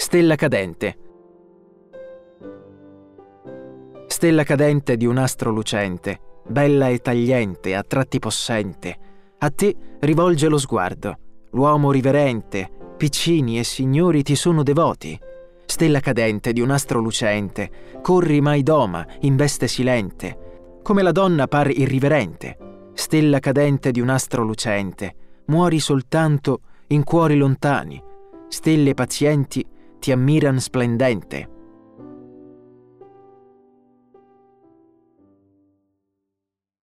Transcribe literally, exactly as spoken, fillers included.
Stella cadente. Stella cadente di un astro lucente, bella e tagliente, a tratti possente, a te rivolge lo sguardo. L'uomo riverente, piccini e signori ti sono devoti. Stella cadente di un astro lucente, corri mai doma in veste silente, come la donna par irriverente. Stella cadente di un astro lucente, muori soltanto in cuori lontani. Stelle pazienti ti ammiran splendente.